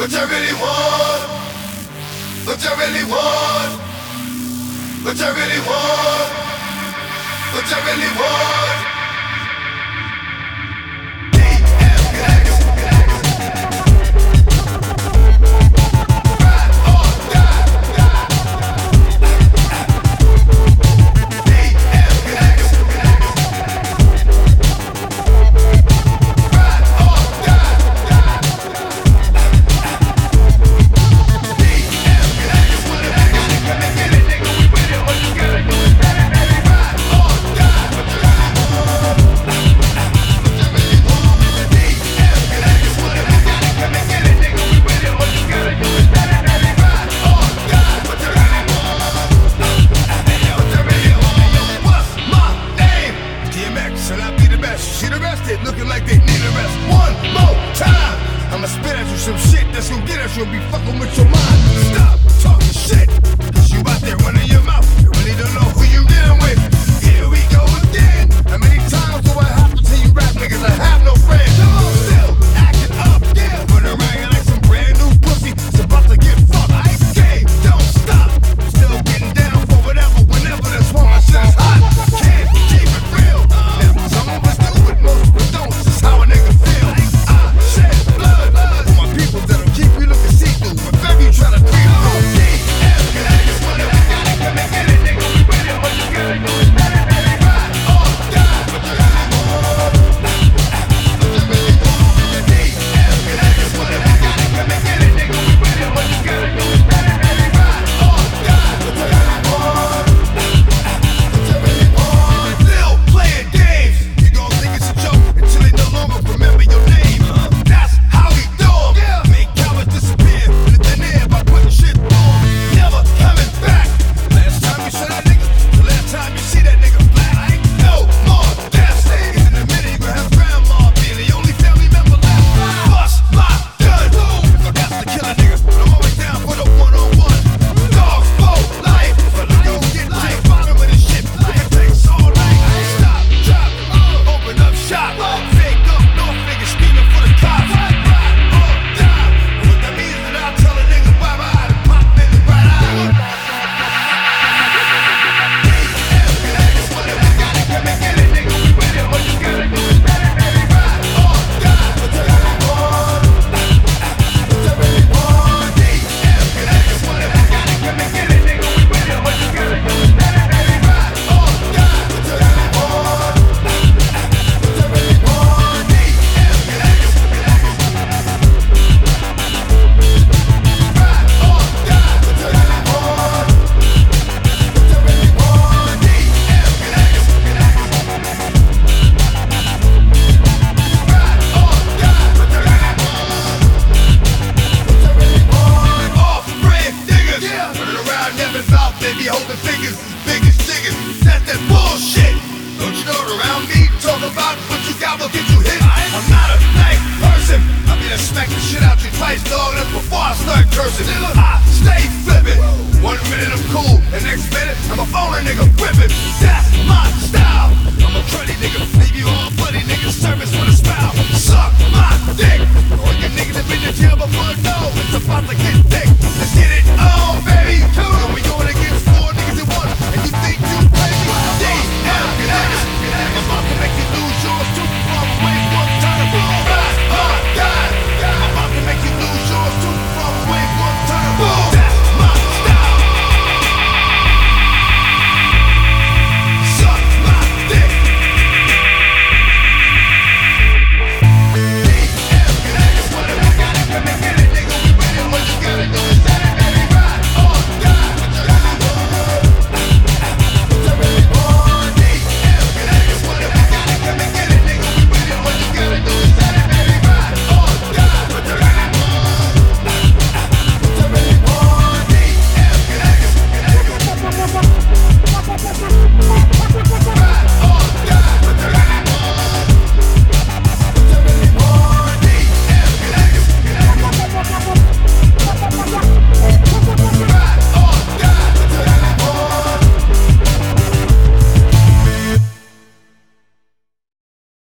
What you really want? What you really want? What you really want? What you really want? DMX. Ride or die. DMX. Ride or die. Looking like they need a rest. One more time, I'ma spit at you some shit that's gonna get at you and be fucking with your mind.